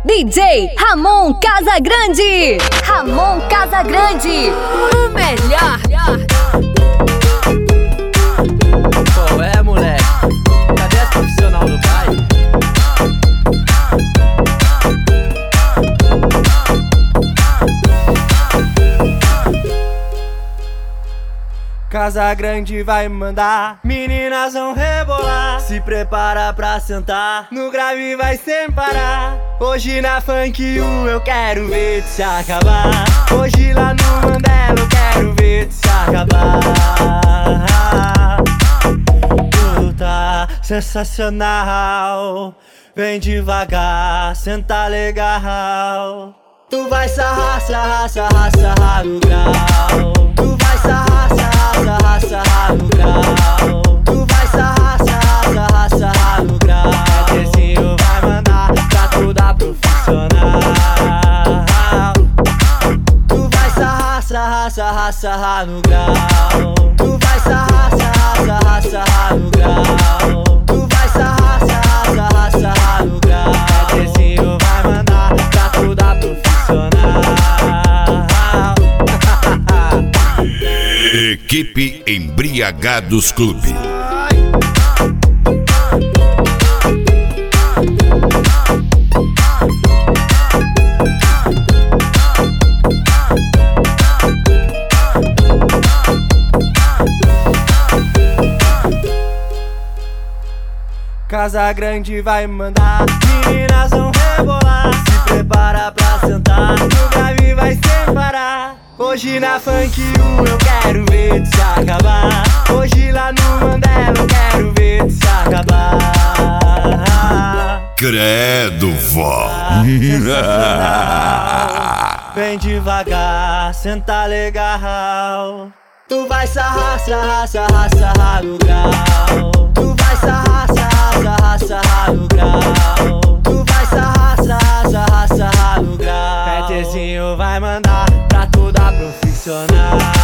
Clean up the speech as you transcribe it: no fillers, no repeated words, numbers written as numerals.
DJ Ramon Casagrande. Ramon Casagrande, o melhor. Qual é, moleque? Cadê as profissional do baile? Casagrande vai mandar, meninas vão rebolar. Se prepara pra sentar, no grave vai sem parar. Hoje na Funk U eu quero ver tu se acabar. Hoje lá no Mandela eu quero ver tu se acabar. Tu tá sensacional, vem devagar, senta legal. Tu vai sarrar, sarrar, sarrar, sarrar no grau. Tu vai sarrar, sarrar, sarrar, sarrar no grau. Tu vai sarrar, sarrar, sarrar, sarrar no grau. Desenho vai mandar pra toda profissional. Tu vai sarrar, sarrar, sarrar, sarrar no grau. Tu vai sarrar, sarrar, sarrar, sarrar no grau. Tu vai sarrar, sarrar, sarrar, sarrar no grau. Desenho vai mandar pra toda profissional. Equipe Embriagados Clube. Casagrande vai mandar, meninas vão rebolar. Se prepara pra sentar, no grave vai sem parar. Hoje na Funk U eu quero ver tu se acabar. Hoje lá no Mandela eu quero ver tu se acabar. Credo, vó. Vem devagar, senta legal. Tu vai sarrar, sarrar, sarrar, sarrar no grau. Tu vai sarrar, sarrar, sarrar, sarrar no grau. Tu vai sarrar, sarrar, sarrar, sarrar no grau. PTzinho vai mandar pra toda profissional.